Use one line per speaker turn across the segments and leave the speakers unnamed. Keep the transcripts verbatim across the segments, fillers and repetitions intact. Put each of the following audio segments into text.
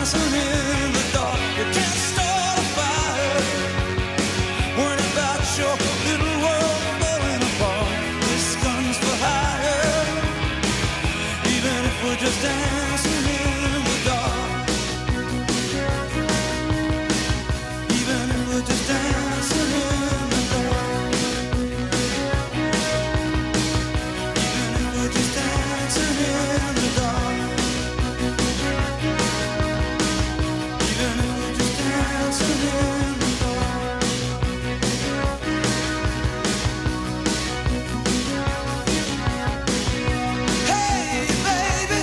dancing in the dark. You can't start a fire. Worrying about your little world falling apart. This gun's for hire. Even if we're just dancing in the dark. Even if we're just dancing in the dark. Even if we're just dancing in the dark. Even if we're just dancing in the dark. Hey, baby.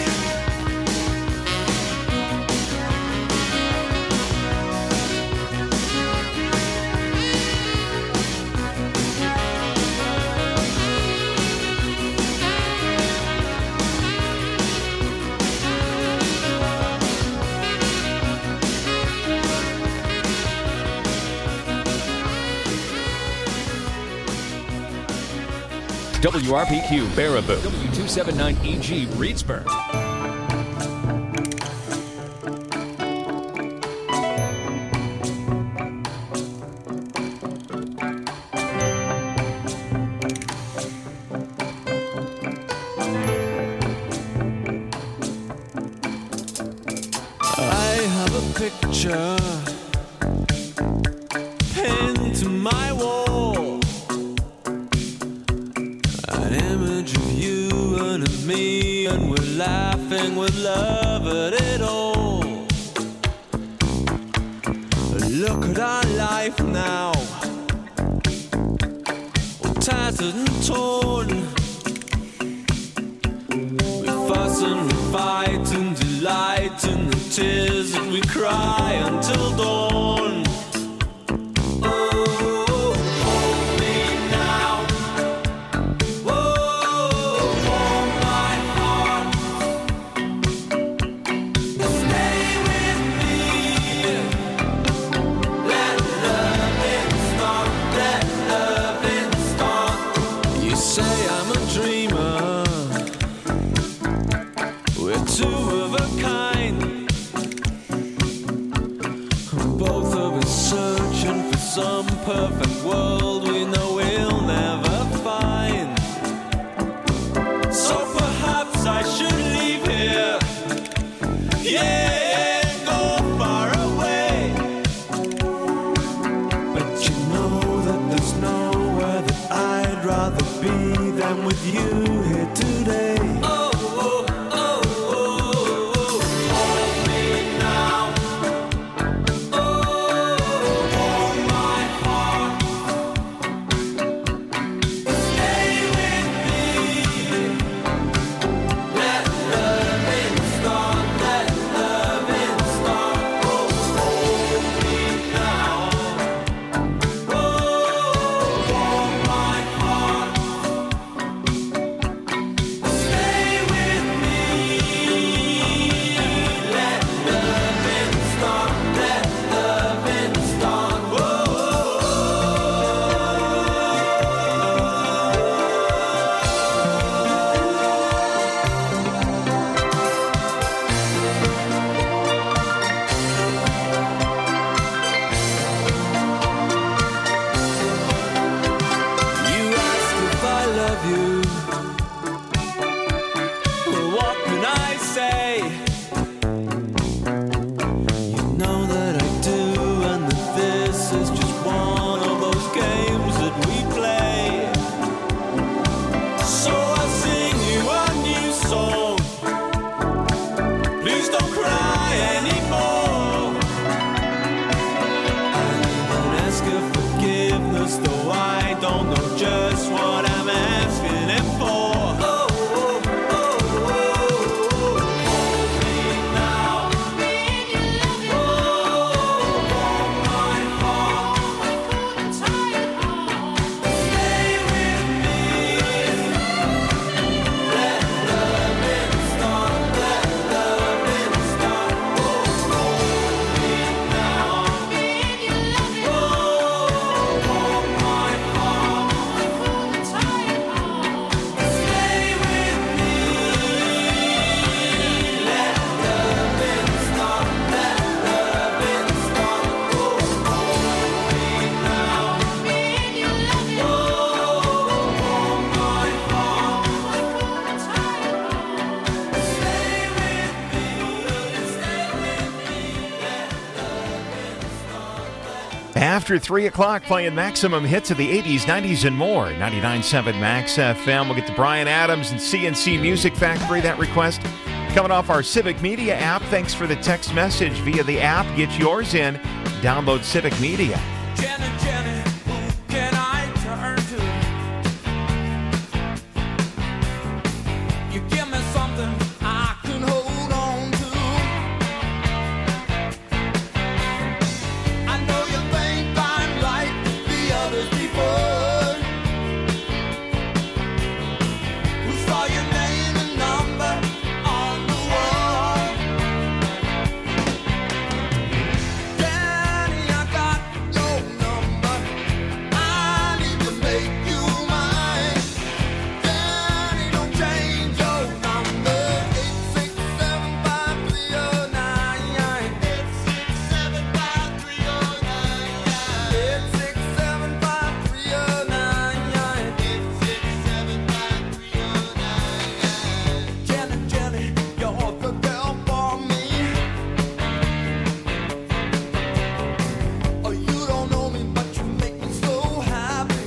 W R P Q Baraboo, W two seventy-nine E G Reedsburg.
I have a picture pinned to my wall, an image of you and of me, and we're laughing with love at it all. Look at our life now, all tattered and torn. We fuss and we fight and delight in the tears that we cry until dawn. Oh, hold me now. Oh, warm my heart. Stay with me. Let loving start. Let loving start. You say I'm a dreamer. We're two of a kind. Both of us searching for some perfect world we know we'll never find. So perhaps I should leave here. Yeah, go far away. But you know that there's nowhere that I'd rather be than with you here today. Oh, oh, oh, oh, oh. Hold me now. Oh, warm my heart. Stay with me. Let loving start. Let loving start. Oh, hold me now. Oh, warm my heart. Stay
After three o'clock, playing maximum hits of the eighties, nineties, and more. ninety-nine point seven Max F M. We'll get to Brian Adams and C N C Music Factory, that request. Coming off our Civic Media app. Thanks for the text message via the app. Get yours in. Download Civic Media.
Jenny, Jenny, who can I turn to? You give me something I can hold on to. I know you think I'm like the others before, who saw your name and number on the wall. Jenny, I got your number. I need to make you mine. Jenny, don't change your number. eight six seven five three oh nine. eight six seven five three oh nine. eight six seven five three oh nine. eight six seven five three oh nine. Jenny, Jenny, you're the girl for me. Oh, you don't know me, but you make me so happy.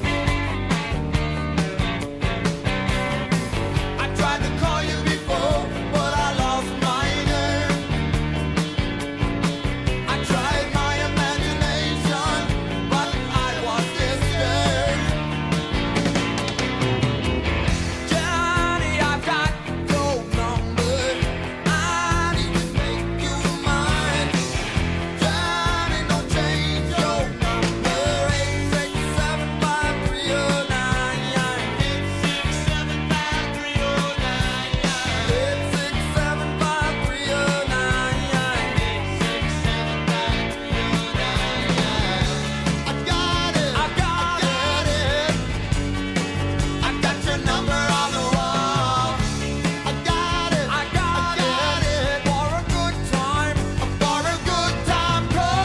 I tried to call you before, but I lost my name. I tried my imagination, but I was disturbed. Johnny, I've got your number. I need to make you mine. Johnny, don't change your number. eight six seven five three oh nine. eight six seven five three oh nine. eight six seven five three oh nine. eight six seven five three oh nine. I got it. I got it. I got your number on the wall. I got it. I got it. For a good time. For a good time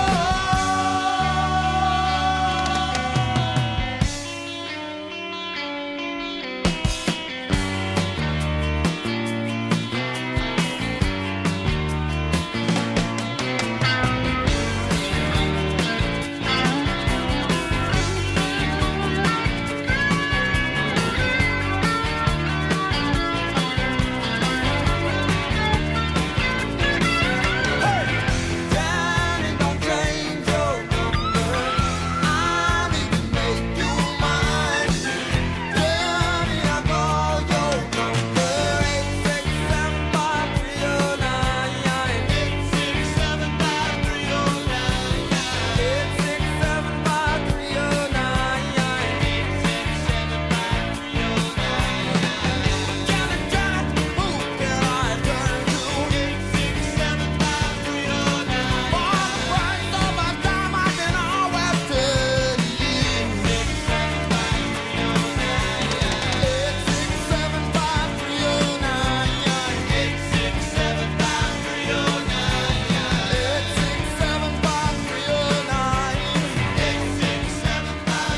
Danny, don't change your number. I need to make you mine. Danny, I call your number. eight six seven five three oh nine. eight six seven five three oh nine. eight six seven five three oh nine. eight six seven five three oh nine. Jenny, Jenny, who can I turn to? eight six seven five three oh nine. For the price of my time, I can always tell you. eight six seven five three oh nine. eight six seven five three oh nine. eight six seven five three oh nine. eight six seven five three oh nine. eight six seven five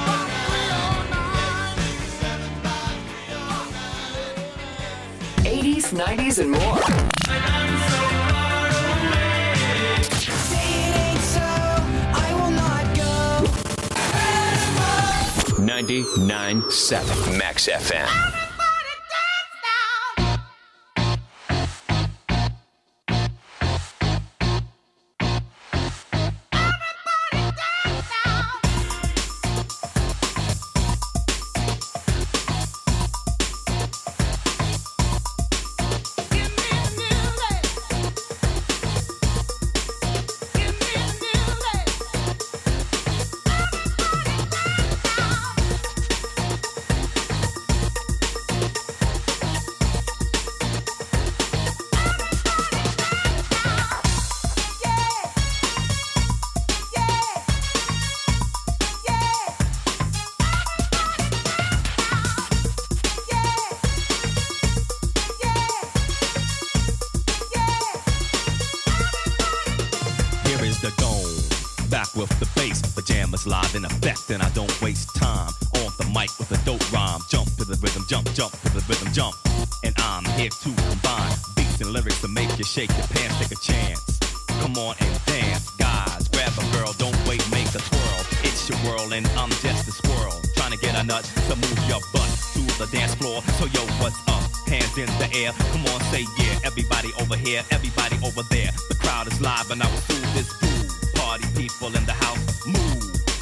three oh nine.
eighties, nineties, and more.
ninety-nine point seven Max F M.
Here is the dome, back with the bass, pajamas live in effect, and I don't waste time on the mic with a dope rhyme. Jump to the rhythm, jump, jump to the rhythm, jump, and I'm here to combine beats and lyrics to make you shake your pants, take a chance. Come on and dance, guys, grab a girl, don't wait, make a nut to move your butt to the dance floor. So yo, what's up? Hands in the air. Come on, say yeah. Everybody over here, everybody over there. The crowd is live and I will do this groove. Party people in the house, move.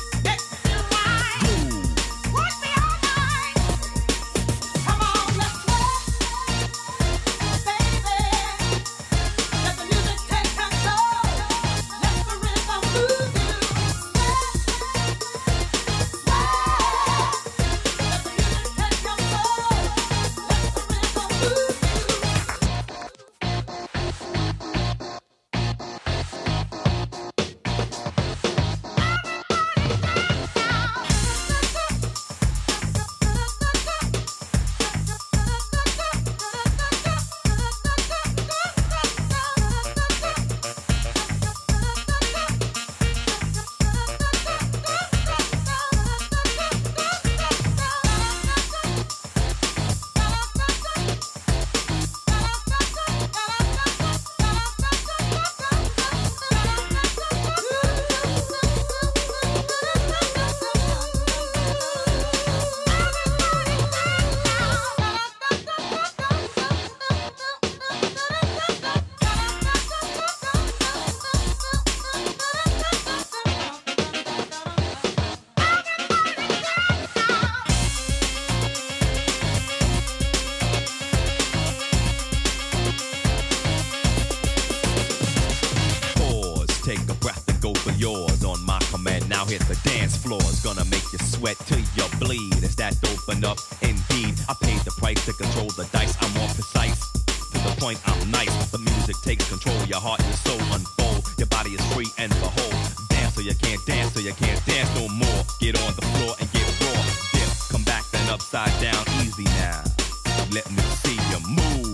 Hit the dance floor, it's gonna make you sweat till you bleed. Is that dope enough? Indeed, I paid the price to control the dice. I'm more precise, to the point I'm nice. The music takes control, your heart and soul unfold. Your body is free and behold. Dance so you can't dance, so you can't dance no more. Get on the floor and get raw. Dip, come back then upside down, easy now. Let me see you move.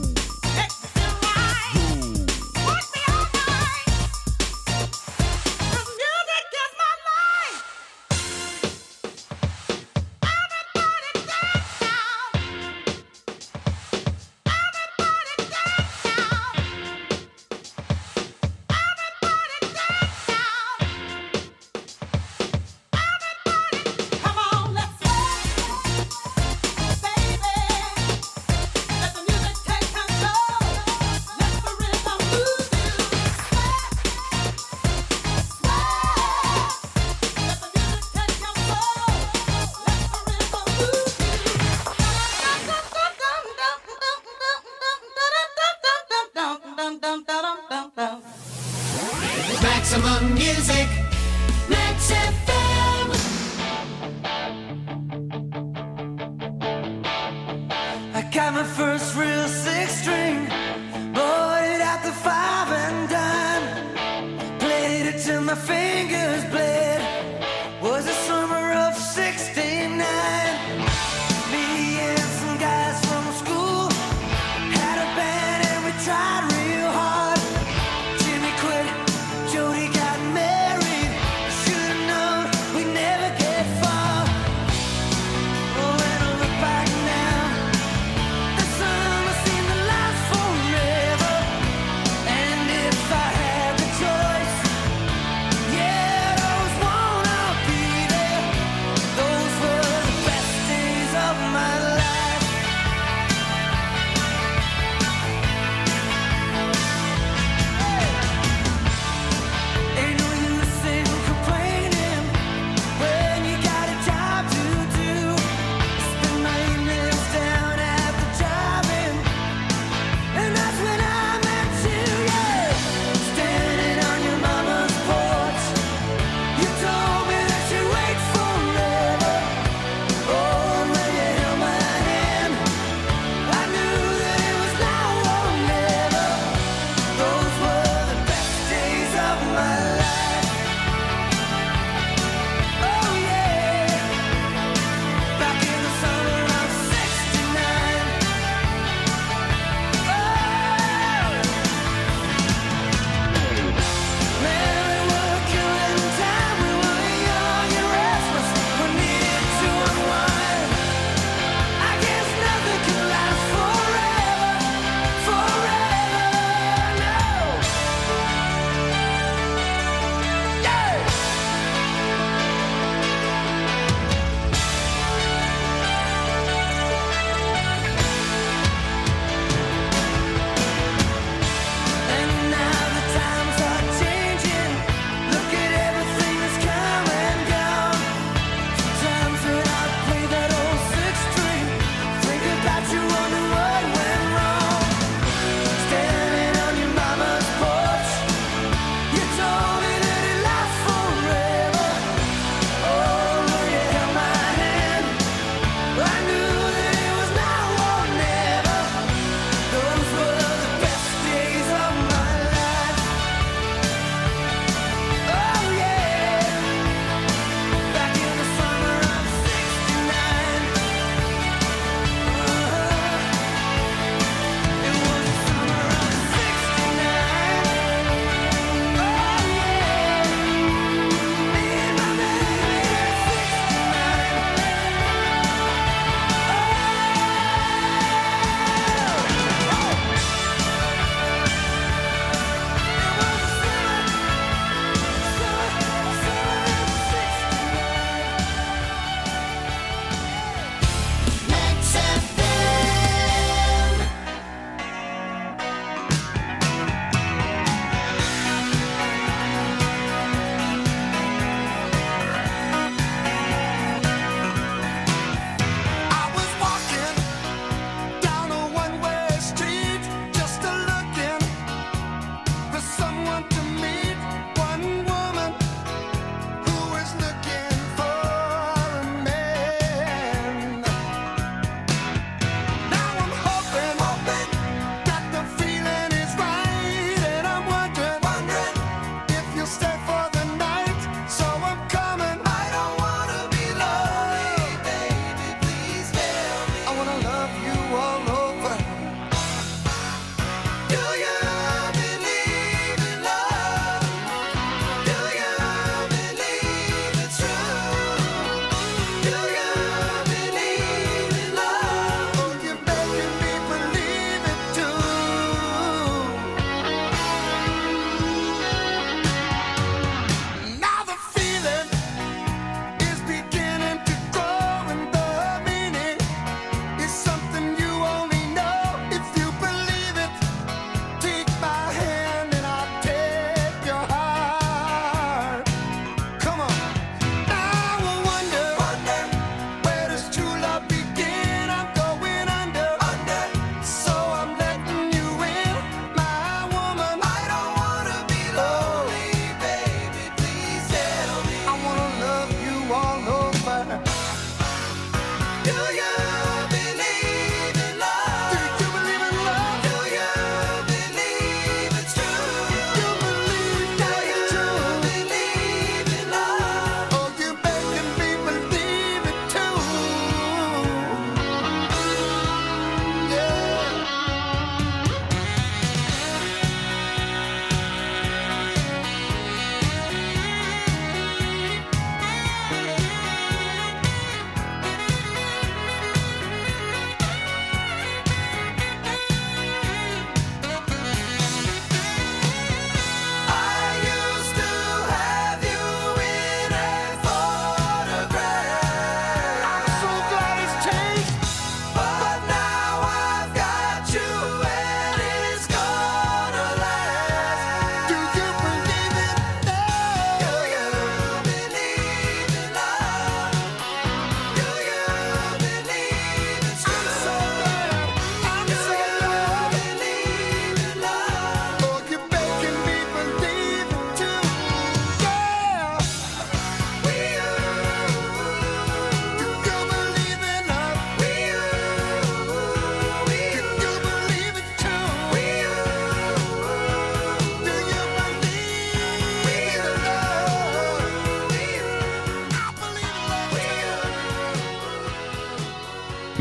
Maximum Music, Max F M.
I got my first real six string, bought it at the five and dime, played it till my fingers bled. Was the summer of sixty-nine. Me and some guys from school had a band and we tried real hard. Jimmy quit, Jody got married. Should've known we'd never get far. Oh, when I look back now, the summer seemed to last forever. And if I had the choice, yeah,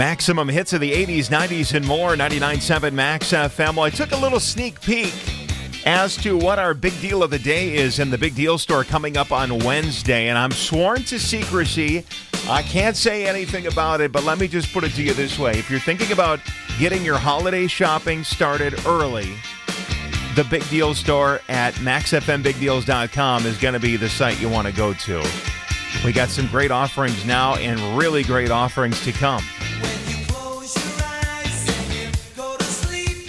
Maximum hits of the eighties, nineties, and more. ninety-nine point seven Max F M. Well, I took a little sneak peek as to what our big deal of the day is in the Big Deal Store coming up on Wednesday, and I'm sworn to secrecy. I can't say anything about it, but let me just put it to you this way. If you're thinking about getting your holiday shopping started early, the Big Deal Store at max f m big deals dot com is going to be the site you want to go to. We got some great offerings now and really great offerings to come.
When you close your eyes and you go to sleep,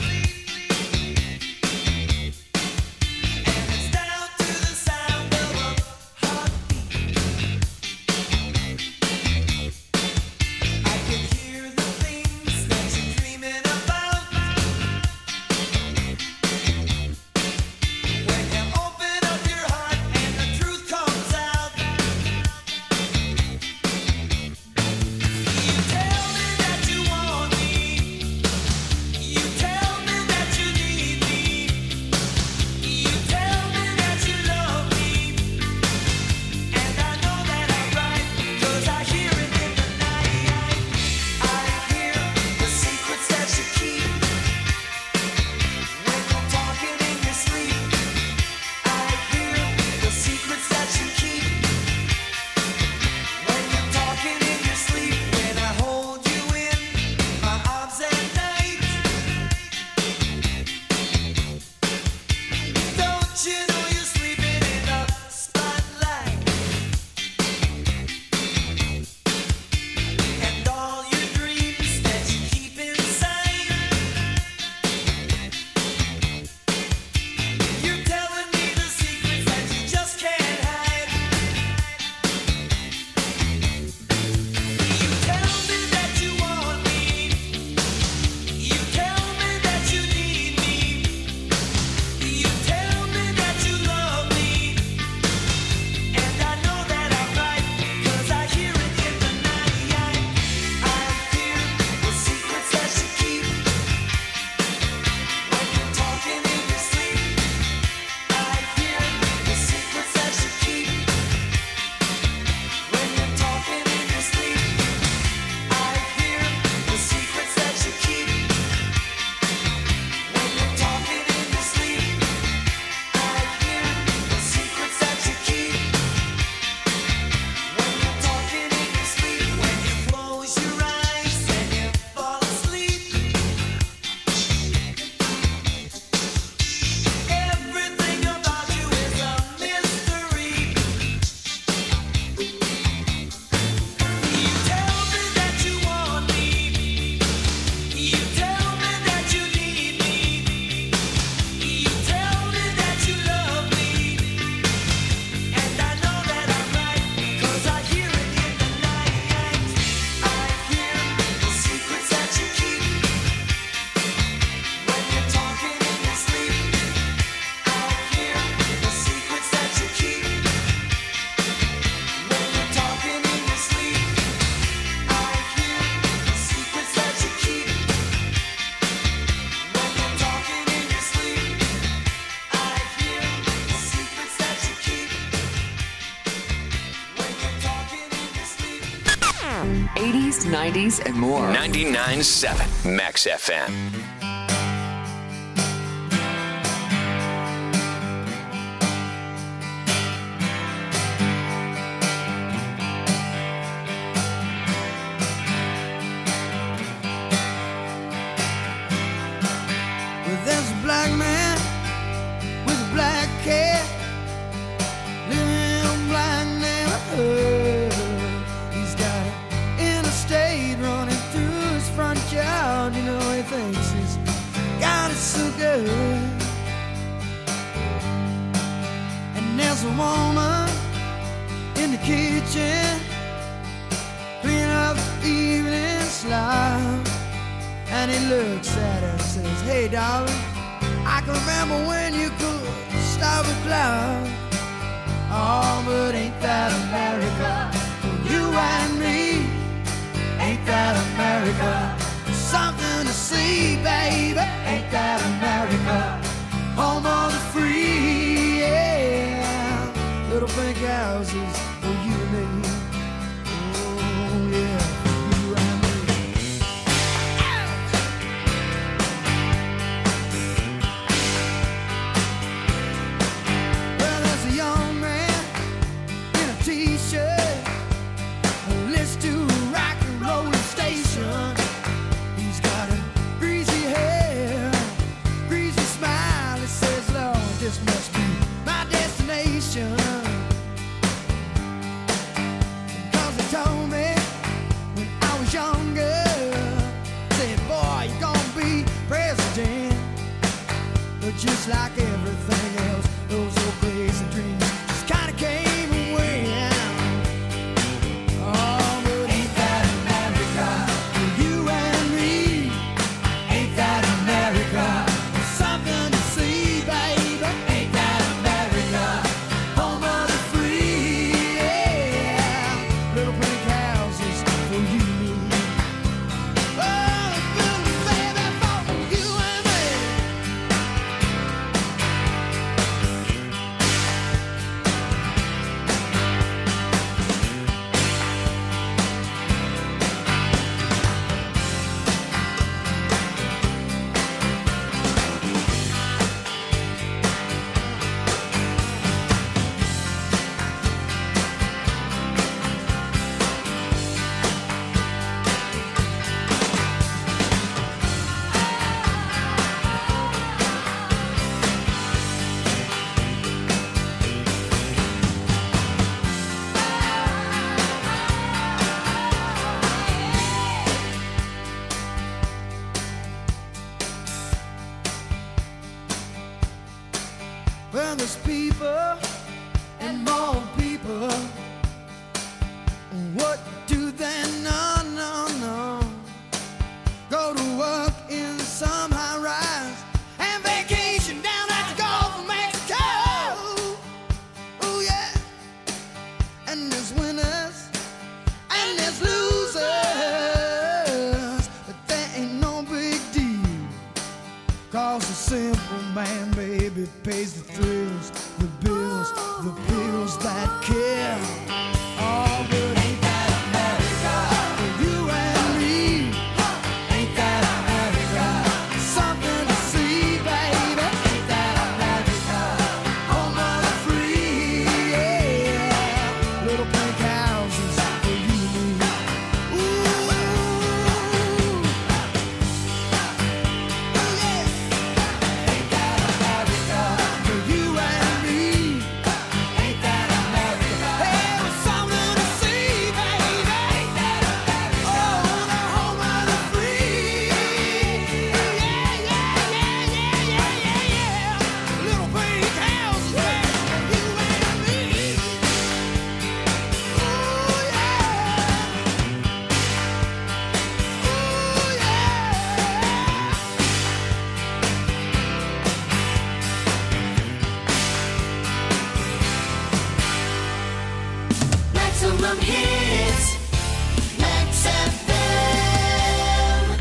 and it's down to the sound of a heartbeat, I can hear the things that you're dreaming about. When you open up your heart and the truth comes out, you tell me that you want me, you tell me that you need me, you tell me that you love me, and I know that I'm right, 'cause I hear it in the night. I hear the secrets that you keep when you're talking in your sleep. I hear the secrets that you keep when you're talking in your sleep. When I hold you in my arms at night, don't you know you're sleeping in the spotlight? And all your dreams that you keep inside, you're telling me the secrets that you just can't hide. You tell me that you want me, you tell me that you need me, you tell me that you love me, and I know that I'm right, 'cause I hear it in the night. I hear the secrets that you keep when you're talking in your sleep. I hear the secrets that you keep when you're talking in your sleep. I hear the secrets that you keep when you're talking in your sleep. I hear the secrets that you keep when you're talking in your sleep. When you close your eyes and you fall asleep, everything about you is a mystery. You tell me that you want me, you tell me that you need me, you tell me that you love me, and I know that I'm right, 'cause I hear it in the night. I hear the secrets that you keep when you're talking in your sleep. I hear the secrets that you keep when you're talking in your sleep. I hear the secrets that you keep when you're talking in your sleep. I hear the secrets that you keep when you're talking in your sleep.
eighties, nineties, and more.
ninety-nine point seven Max F M.
Well, there's a black man with a black cat living in a black neighborhood. He's got an interstate running through his front yard. You know, he thinks he's got it so good. And there's a woman in the kitchen cleaning up the evening slop. And he looks at her and says, "Hey, darling, I can remember when you could stop a cloud. Oh, but ain't that America for you and me? Ain't that America? Something to see, baby. Ain't that America? Home of the free, yeah. Little pink houses for you and me. Oh, yeah, for you and me." station. Cause they told me when I was younger, said, boy, you're gonna be president. But just like everything else, those old crazy dreams just kinda came and went. Oh, but ain't that America for you and me? Ain't that America? Something to see, baby. Ain't that America? Home of the free, yeah. Little pink houses for you. Oh, baby, for you and me. Well, there's people and more people. What do they know? No, no. Go to work in some high rise and vacation down at the Gulf of Mexico. Oh, yeah. And there's winners and there's losers. But that ain't no big deal. Cause the simple man, baby, pays the thrills, the bills, the bills that kill. Oh, but ain't that America for you and me? Ain't that America? Something to see, baby. Ain't that America? Home of the free, yeah. Little pink houses for you and me. Ooh, ooh, yeah. Ain't that America for you and me? Ain't that America? Hey, it was something to see, baby. Ain't that America? Oh, the home of the free. Yeah, yeah, yeah, yeah, yeah, yeah, yeah. Little pink houses for you and me. Ooh, yeah. Ooh, yeah.
Maximum hits. Max F M.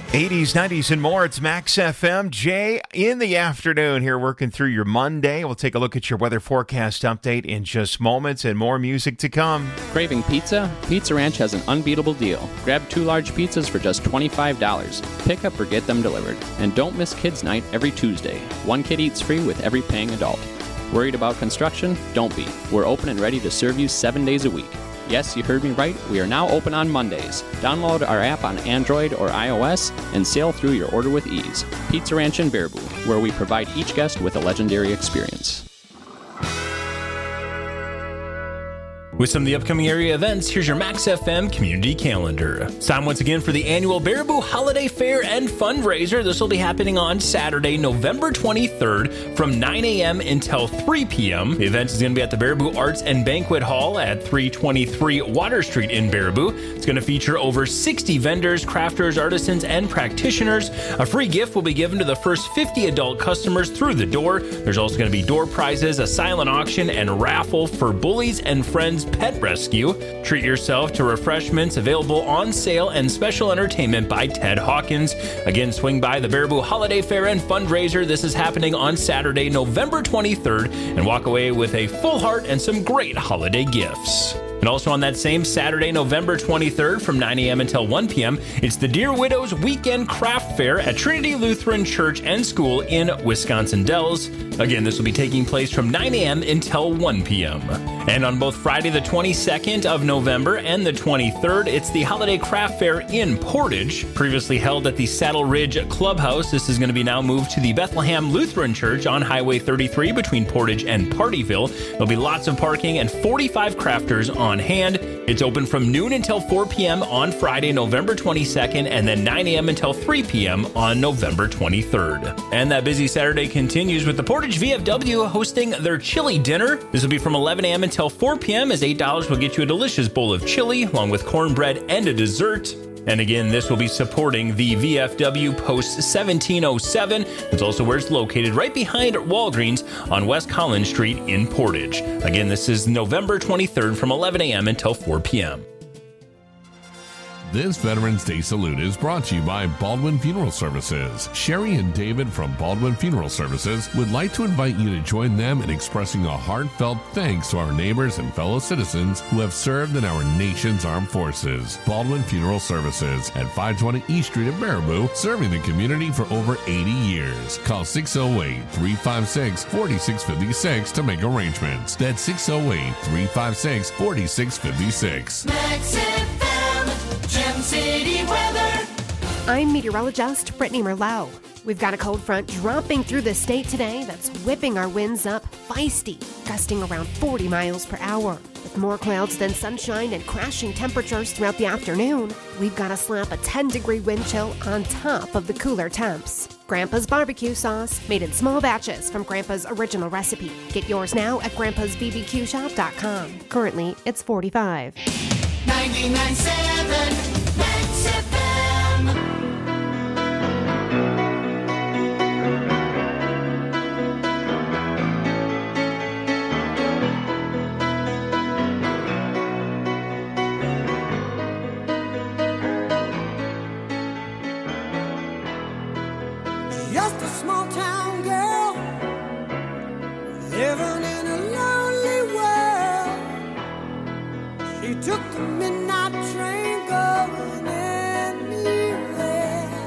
eighties, nineties, and more. It's Max F M. Jay in the afternoon here working through your Monday. We'll take a look at your weather forecast update in just moments and more music to come.
Craving pizza? Pizza Ranch has an unbeatable deal. Grab two large pizzas for just twenty-five dollars. Pick up or get them delivered. And don't miss Kids Night every Tuesday. One kid eats free with every paying adult. Worried about construction? Don't be. We're open and ready to serve you seven days a week. Yes, you heard me right. We are now open on Mondays. Download our app on Android or iOS and sail through your order with ease. Pizza Ranch in Baraboo, where we provide each guest with a legendary experience.
With some of the upcoming area events, here's your Max F M community calendar. It's time once again for the annual Baraboo Holiday Fair and Fundraiser. This will be happening on Saturday, November twenty-third from nine a.m. until three p.m. The event is going to be at the Baraboo Arts and Banquet Hall at three twenty-three Water Street in Baraboo. It's going to feature over sixty vendors, crafters, artisans, and practitioners. A free gift will be given to the first fifty adult customers through the door. There's also going to be door prizes, a silent auction, and raffle for Bullies and Friends Pet Rescue. Treat yourself to refreshments available on sale and special entertainment by Ted Hawkins. Again, swing by the Baraboo Holiday Fair and Fundraiser. This is happening on Saturday, November twenty-third, and walk away with a full heart and some great holiday gifts. And also on that same Saturday, November twenty-third, from nine a.m. until one p.m., it's the Dear Widows Weekend Craft Fair at Trinity Lutheran Church and School in Wisconsin Dells. Again, this will be taking place from nine a.m. until one p.m. And on both Friday the twenty-second of November and the twenty-third, it's the Holiday Craft Fair in Portage, previously held at the Saddle Ridge Clubhouse. This is going to be now moved to the Bethlehem Lutheran Church on Highway thirty-three between Portage and Partyville. There'll be lots of parking and forty-five crafters on hand. It's open from noon until four p.m. on Friday, November twenty-second, and then nine a.m. until three p.m. on November twenty-third. And that busy Saturday continues with the Portage V F W hosting their chili dinner. This will be from eleven a.m. until four p.m. as eight dollars will get you a delicious bowl of chili along with cornbread and a dessert. And again, this will be supporting the V F W Post seventeen oh seven. It's also where it's located, right behind Walgreens on West Collins Street in Portage. Again, this is November twenty-third from eleven a.m. until four p.m.
This Veterans Day salute is brought to you by Baldwin Funeral Services. Sherry and David from Baldwin Funeral Services would like to invite you to join them in expressing a heartfelt thanks to our neighbors and fellow citizens who have served in our nation's armed forces. Baldwin Funeral Services at five twenty East Street in Baraboo, serving the community for over eighty years. Call six oh eight, three five six, four six five six to make arrangements. That's six oh eight, three five six, four six five six.
Max F M, Gem City weather.
I'm meteorologist Brittany Merlot. We've got a cold front dropping through the state today that's whipping our winds up feisty, gusting around forty miles per hour. With more clouds than sunshine and crashing temperatures throughout the afternoon, we've got to slap a ten degree wind chill on top of the cooler temps. Grandpa's barbecue sauce, made in small batches from Grandpa's original recipe. Get yours now at grandpas b b q shop dot com. Currently, it's forty-five.
ninety-nine point seven Max F M.
Just a small town girl living in a lonely world. She took the midnight train going anywhere.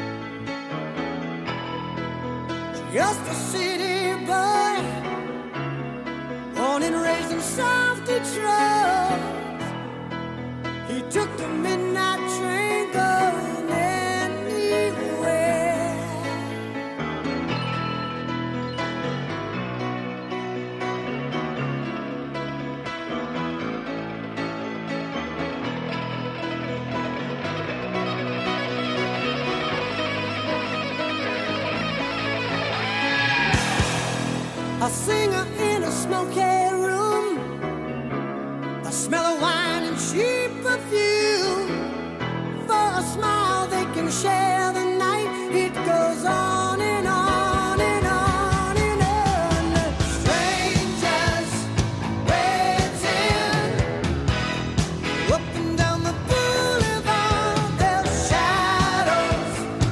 Just a city boy, born and raised in South Detroit. He took the midnight train going anywhere. A singer in a smoky room, the smell of wine and cheap perfume. For a smile they can share the night. It goes on and on and on and on. Strangers waiting up and down the boulevard. Their shadows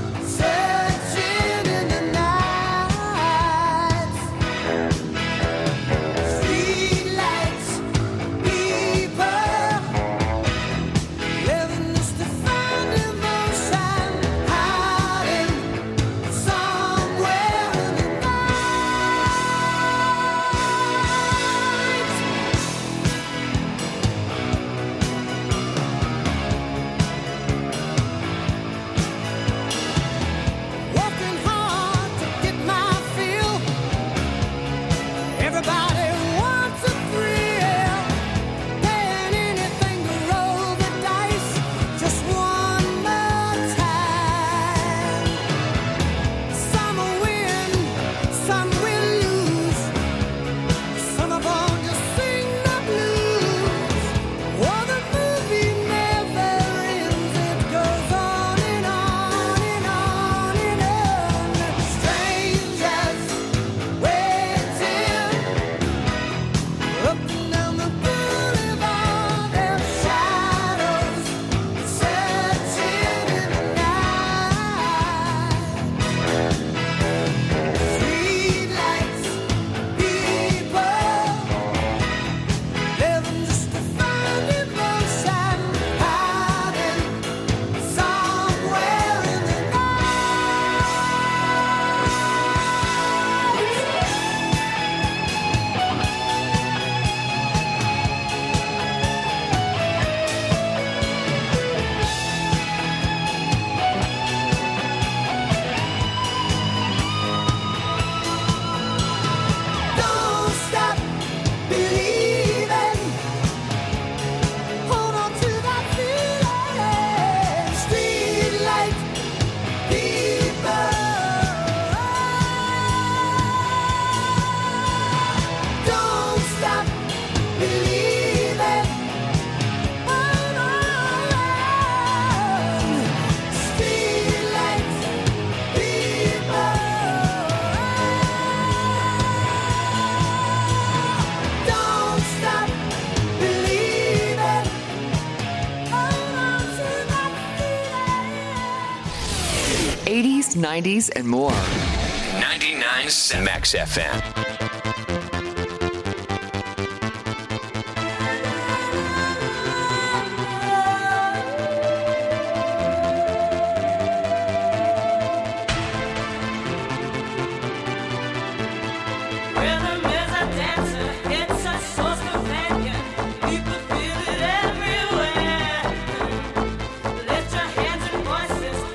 eighties, nineties, and more.
ninety-nine point seven Max F M.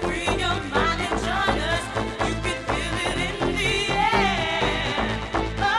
Oh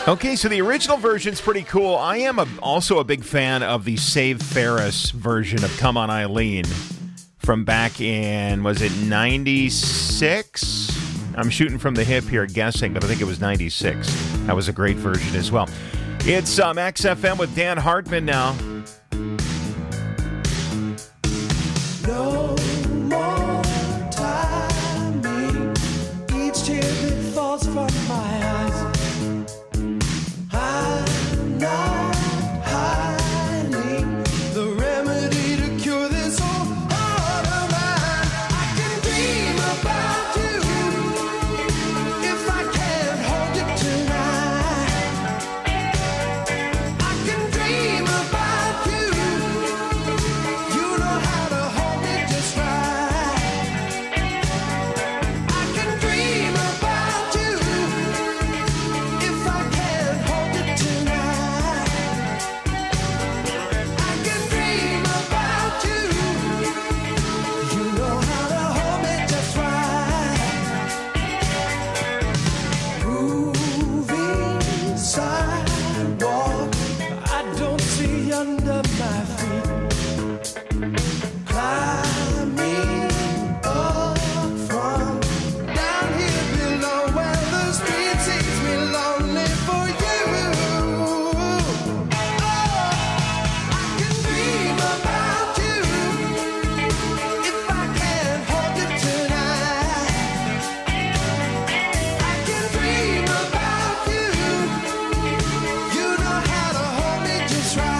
Okay, so the original version's pretty cool. I am a, also a big fan of the Save Ferris version of Come On Eileen from back in, was it ninety-six? I'm shooting from the hip here, guessing, but I think it was ninety-six. That was a great version as well. It's um, X F M with Dan Hartman now.
No more timing. Each tear that falls from my eyes. I'm not hiding the remedy to cure this whole heart of mine. I can dream about you if I can't hold you tonight. I can dream about you. You know how to hold me just right. I can dream about you if I can't hold you tonight. I can dream about you. You know how to hold me just right. Moving sidewalk, I don't see under my feet. Climbing up from down here below where the street sees me lonely for you. Oh, I can dream about you if I can't hold you tonight. I can dream about you. You know how to hold me just right.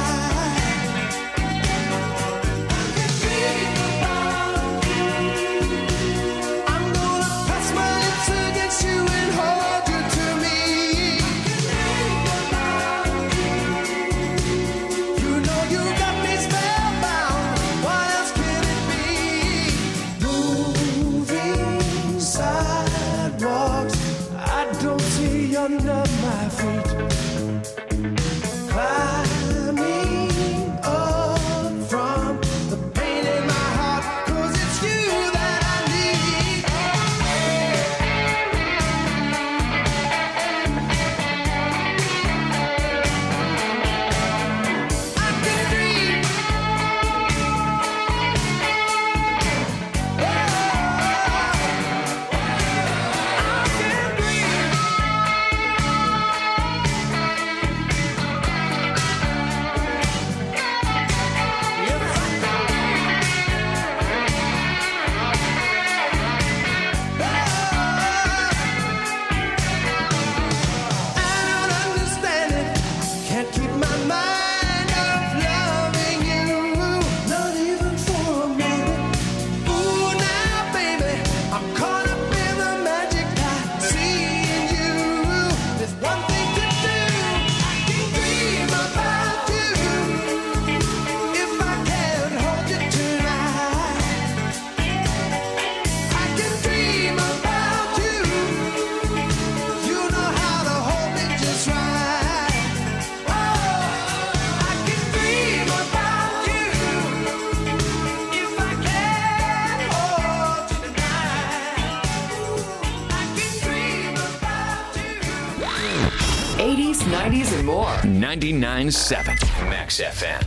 I'm gonna press my lips against you and hold you to me. You know you got me spellbound. What else can it be? Moving sidewalks, I don't see under my feet. Climbing up from the pain in my heart, 'cause it's you that I need. I can dream. I can dream. I don't understand it. Can't keep my mind off loving you, not even for a minute. Ooh, now, baby, I'm caught up in the magic I see in you. There's one thing to do. I can dream about you if I can't hold you tonight. I can dream about you. You know how to hold me just right. Oh, I can dream about you if I can't hold you tonight. I can dream about you.
eighties, nineties, and more.
ninety-nine point seven Max F M.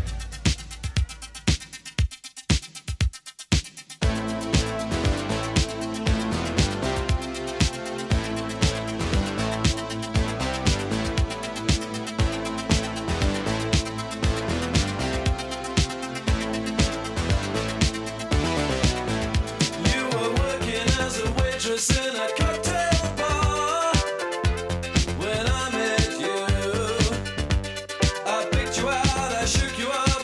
You were working as a waitress in a cocktail bar when I met you. I picked you out, I shook you up.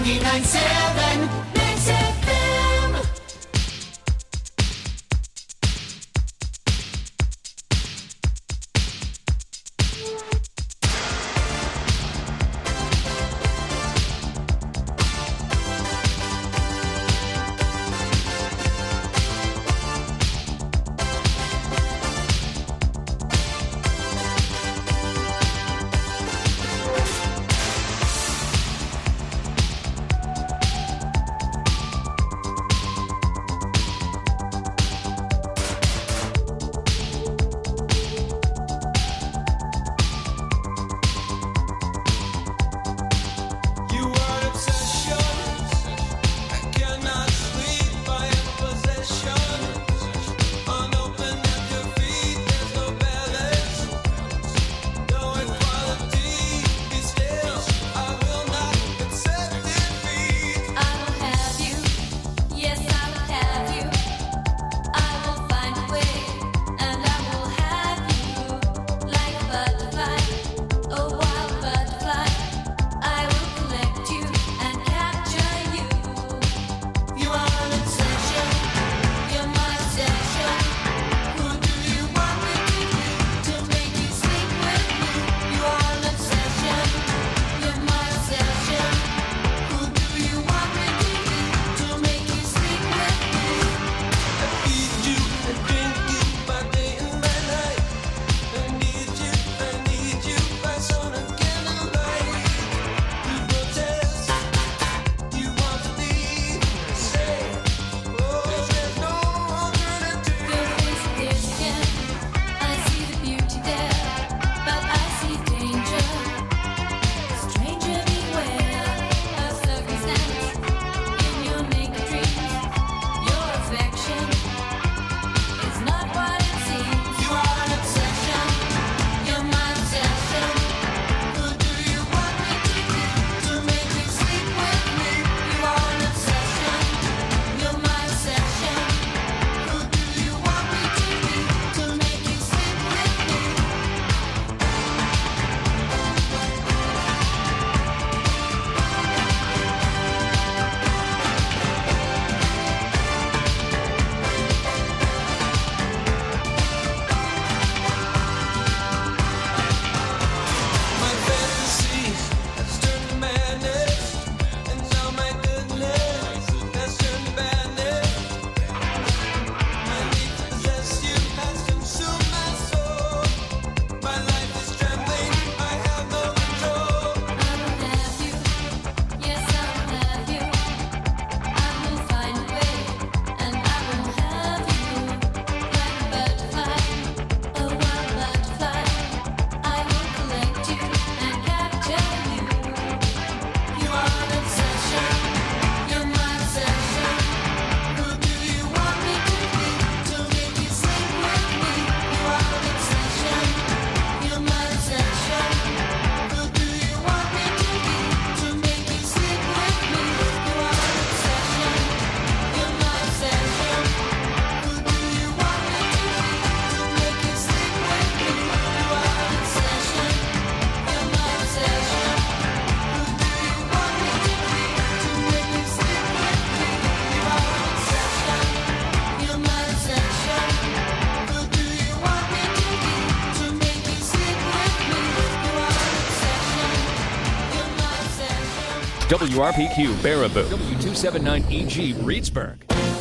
ninety-nine point seven Max F M.
W R P Q Baraboo, W two seventy-nine E G Reedsburg.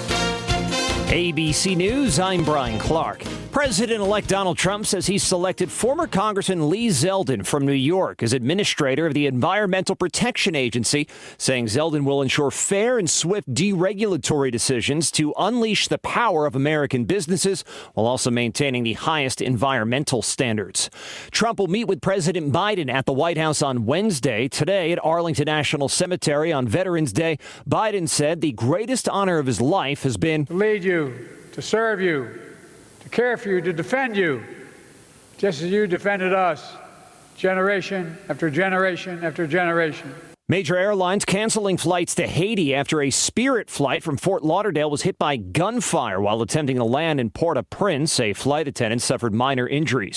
A B C News, I'm Brian Clark. President-elect Donald Trump says he's selected former Congressman Lee Zeldin from New York as administrator of the Environmental Protection Agency, saying Zeldin will ensure fair and swift deregulatory decisions to unleash the power of American businesses while also maintaining the highest environmental standards. Trump will meet with President Biden at the White House on Wednesday. Today at Arlington National Cemetery on Veterans Day, Biden said the greatest honor of his life has been
to lead you, to serve you, to care for you, to defend you, just as you defended us, generation after generation after generation.
Major airlines canceling flights to Haiti after a Spirit flight from Fort Lauderdale was hit by gunfire while attempting to land in Port-au-Prince. A flight attendant suffered minor injuries.